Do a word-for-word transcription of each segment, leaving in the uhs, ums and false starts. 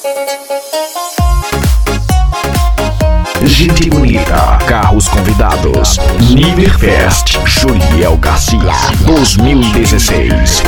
Gente bonita, carros convidados. Niverfest Juliel Garcia dois mil e dezesseis.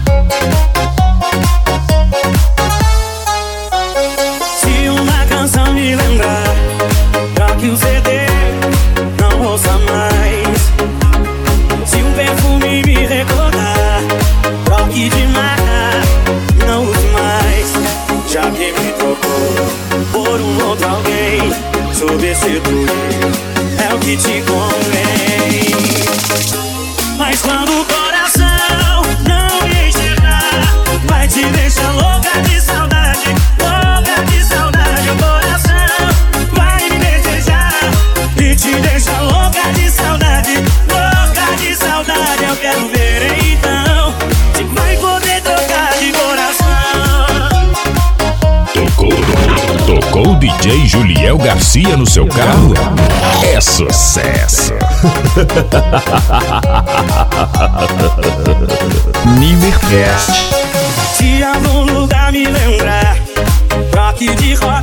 Se uma canção me lembrar, troque o C D, não ouça mais. Se um perfume me recordar, troque de marca, não use mais. Já que me trocou por um outro alguém, substituir é o que te convém. Mas quando o coração não me enxergar, vai te deixar louca de saudade, louca de saudade. O coração vai me desejar e te deixa louca de saudade, louca de saudade. Eu quero ver então se vai poder trocar de coração. Tocou, tocou o D J Juliel Garcia no seu carro? É sucesso! Niverfest. Se algum lugar me lembrar, troque de rota.